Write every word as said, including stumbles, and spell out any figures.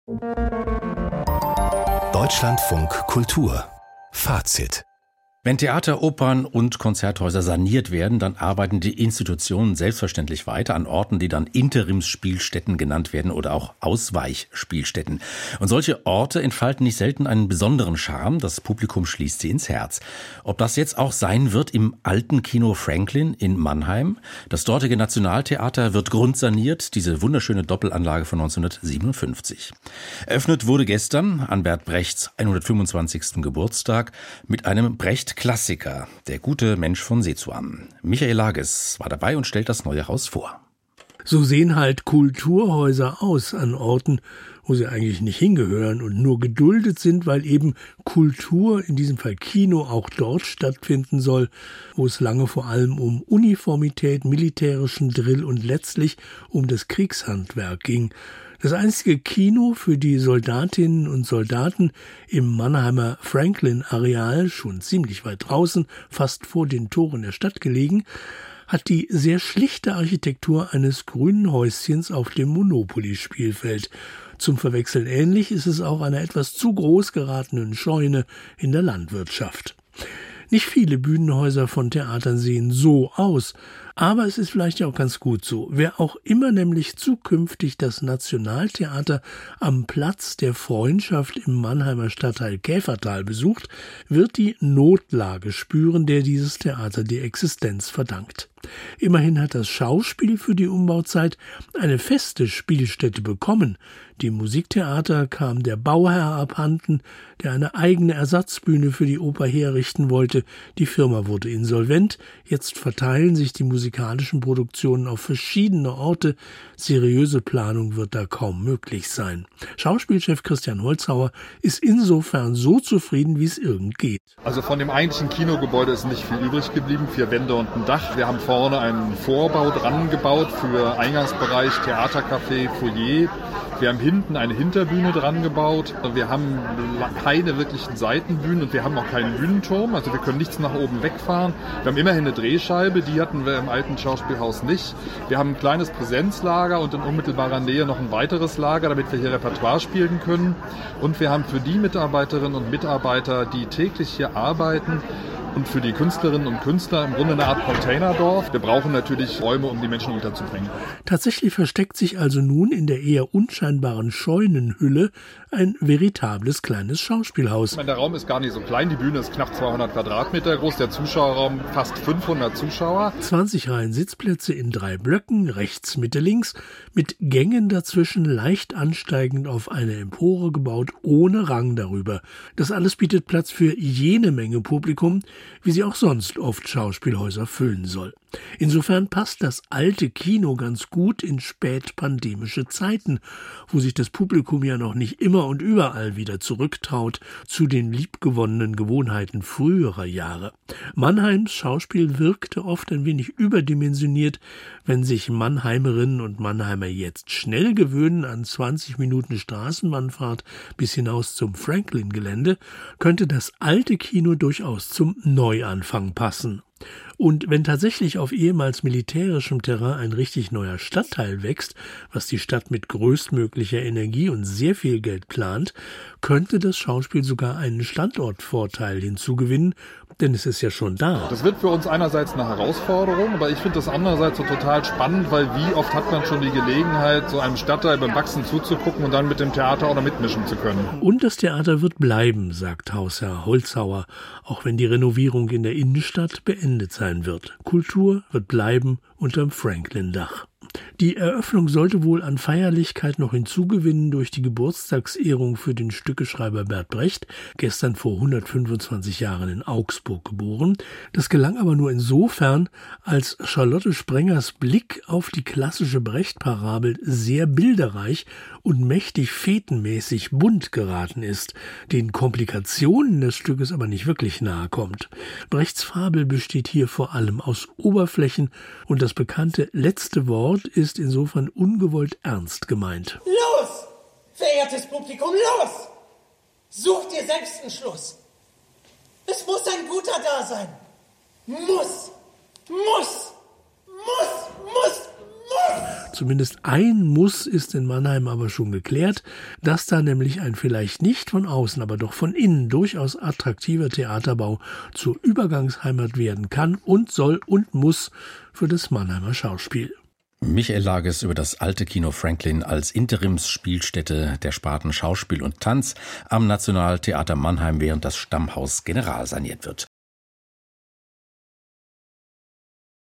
Deutschlandfunk Kultur Fazit. Wenn Theater, Opern und Konzerthäuser saniert werden, dann arbeiten die Institutionen selbstverständlich weiter an Orten, die dann Interimsspielstätten genannt werden oder auch Ausweichspielstätten. Und solche Orte entfalten nicht selten einen besonderen Charme. Das Publikum schließt sie ins Herz. Ob das jetzt auch sein wird im alten Kino Franklin in Mannheim? Das dortige Nationaltheater wird grundsaniert, diese wunderschöne Doppelanlage von neunzehnhundertsiebenundfünfzig. Eröffnet wurde gestern an Bert Brechts hundertfünfundzwanzigsten Geburtstag mit einem Brecht Klassiker, der gute Mensch von Sezuan. Michael Lages war dabei und stellt das neue Haus vor. So sehen halt Kulturhäuser aus an Orten, wo sie eigentlich nicht hingehören und nur geduldet sind, weil eben Kultur, in diesem Fall Kino, auch dort stattfinden soll, wo es lange vor allem um Uniformität, militärischen Drill und letztlich um das Kriegshandwerk ging. Das einzige Kino für die Soldatinnen und Soldaten im Mannheimer Franklin-Areal, schon ziemlich weit draußen, fast vor den Toren der Stadt gelegen, hat die sehr schlichte Architektur eines grünen Häuschens auf dem Monopoly-Spielfeld. Zum Verwechseln ähnlich ist es auch einer etwas zu groß geratenen Scheune in der Landwirtschaft. Nicht viele Bühnenhäuser von Theatern sehen so aus, aber es ist vielleicht ja auch ganz gut so. Wer auch immer nämlich zukünftig das Nationaltheater am Platz der Freundschaft im Mannheimer Stadtteil Käfertal besucht, wird die Notlage spüren, der dieses Theater die Existenz verdankt. Immerhin hat das Schauspiel für die Umbauzeit eine feste Spielstätte bekommen. Dem Musiktheater kam der Bauherr abhanden, der eine eigene Ersatzbühne für die Oper herrichten wollte. Die Firma wurde insolvent. Jetzt verteilen sich die musikalischen Produktionen auf verschiedene Orte. Seriöse Planung wird da kaum möglich sein. Schauspielchef Christian Holzhauer ist insofern so zufrieden, wie es irgend geht. Also von dem eigentlichen Kinogebäude ist nicht viel übrig geblieben. Vier Wände und ein Dach. Wir haben vorne einen Vorbau dran gebaut für Eingangsbereich, Theatercafé, Foyer. Wir haben hinten eine Hinterbühne dran gebaut. Wir haben keine wirklichen Seitenbühnen und wir haben auch keinen Bühnenturm. Also wir können nichts nach oben wegfahren. Wir haben immerhin eine Drehscheibe, die hatten wir im alten Schauspielhaus nicht. Wir haben ein kleines Präsenzlager und in unmittelbarer Nähe noch ein weiteres Lager, damit wir hier Repertoire spielen können. Und wir haben für die Mitarbeiterinnen und Mitarbeiter, die täglich hier arbeiten, und für die Künstlerinnen und Künstler im Grunde eine Art Containerdorf. Wir brauchen natürlich Räume, um die Menschen unterzubringen. Tatsächlich versteckt sich also nun in der eher unscheinbaren Scheunenhülle ein veritables kleines Schauspielhaus. Ich meine, der Raum ist gar nicht so klein. Die Bühne ist knapp zweihundert Quadratmeter groß. Der Zuschauerraum fast fünfhundert Zuschauer. zwanzig Reihen Sitzplätze in drei Blöcken, rechts, Mitte, links, mit Gängen dazwischen, leicht ansteigend auf eine Empore gebaut, ohne Rang darüber. Das alles bietet Platz für jene Menge Publikum, wie sie auch sonst oft Schauspielhäuser füllen soll. Insofern passt das alte Kino ganz gut in spätpandemische Zeiten, wo sich das Publikum ja noch nicht immer und überall wieder zurücktraut zu den liebgewonnenen Gewohnheiten früherer Jahre. Mannheims Schauspiel wirkte oft ein wenig überdimensioniert. Wenn sich Mannheimerinnen und Mannheimer jetzt schnell gewöhnen an zwanzig Minuten Straßenbahnfahrt bis hinaus zum Franklin-Gelände, könnte das alte Kino durchaus zum Neuanfang passen. Und wenn tatsächlich auf ehemals militärischem Terrain ein richtig neuer Stadtteil wächst, was die Stadt mit größtmöglicher Energie und sehr viel Geld plant, könnte das Schauspiel sogar einen Standortvorteil hinzugewinnen, denn es ist ja schon da. Das wird für uns einerseits eine Herausforderung, aber ich finde das andererseits so total spannend, weil wie oft hat man schon die Gelegenheit, so einem Stadtteil beim Wachsen zuzugucken und dann mit dem Theater auch noch mitmischen zu können. Und das Theater wird bleiben, sagt Hausherr Holzhauer, auch wenn die Renovierung in der Innenstadt beendet sein wird. Kultur wird bleiben unterm Franklin-Dach. Die Eröffnung sollte wohl an Feierlichkeit noch hinzugewinnen durch die Geburtstagsehrung für den Stückeschreiber Bert Brecht, gestern vor hundertfünfundzwanzig Jahren in Augsburg geboren. Das gelang aber nur insofern, als Charlotte Sprengers Blick auf die klassische Brecht-Parabel sehr bilderreich und mächtig fetenmäßig bunt geraten ist, den Komplikationen des Stückes aber nicht wirklich nahe kommt. Brechts Fabel besteht hier vor allem aus Oberflächen und das bekannte letzte Wort ist insofern ungewollt ernst gemeint. Los, verehrtes Publikum, los! Sucht ihr selbst einen Schluss. Es muss ein guter da sein. Muss, muss, muss, muss, muss! Zumindest ein Muss ist in Mannheim aber schon geklärt, dass da nämlich ein vielleicht nicht von außen, aber doch von innen durchaus attraktiver Theaterbau zur Übergangsheimat werden kann und soll und muss für das Mannheimer Schauspiel. Michael Lages über das alte Kino Franklin als Interimsspielstätte der Sparten Schauspiel und Tanz am Nationaltheater Mannheim, während das Stammhaus generalsaniert wird.